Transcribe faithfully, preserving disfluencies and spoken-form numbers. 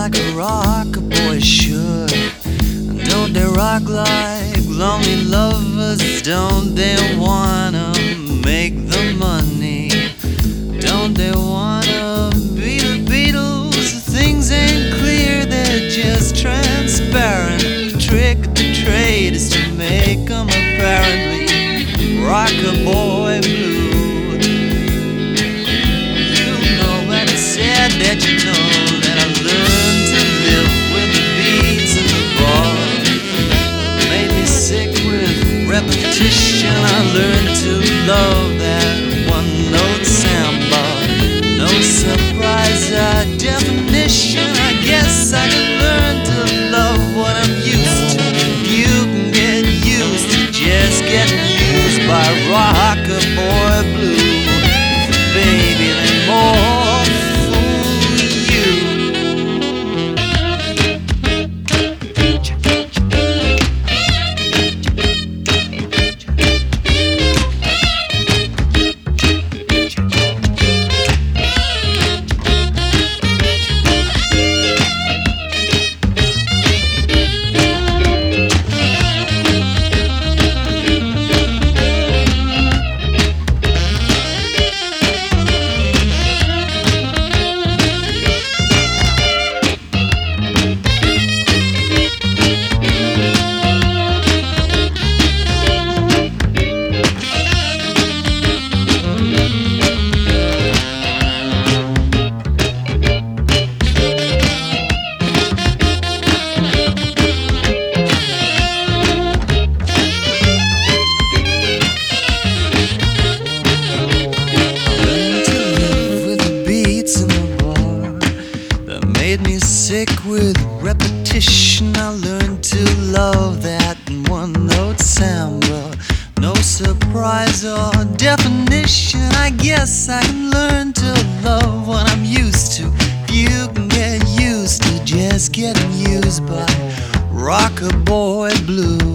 like a rock a boy should. Don't they rock like lonely lovers? Don't they wanna make the money? Don't they wanna be the Beatles? Things ain't clear, they're just transparent. The trick of the trade is to make them apparently rock a boy blue. You know when I said that, you know that I learned to live with the beats in the bar. Made me sick with repetition. I learned to love that one-note samba. No surprise or definition. I guess I can learn to love what I'm used to. You can get used to just getting used by rock a boy blue. Baby, let more fool you. Made me sick with repetition. I learned to love that one-note samba. No surprise or definition. I guess I can learn to love what I'm used to. You can get used to just getting used by rock a boy blue.